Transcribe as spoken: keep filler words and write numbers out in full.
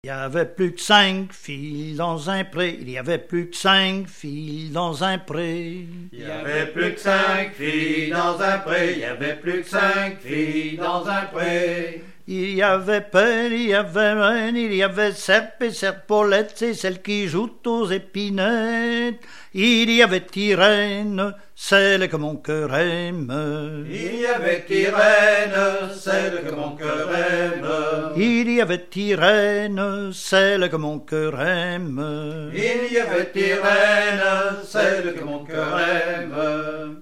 Il y avait plus que cinq filles dans un pré, il y avait plus que cinq filles dans un pré. Il y avait plus que cinq filles dans un pré, il y avait plus que cinq filles dans un pré. Il y avait Pelle, il y avait Reine, il y avait Serpe et Serpolette, c'est celle qui joue aux épinettes. Il y avait Tyrène, celle que mon cœur aime. Il y avait Tyrène, celle que mon cœur aime. Il y avait Tyrène, celle que mon cœur aime. Il y avait Tyrène, celle que mon cœur aime.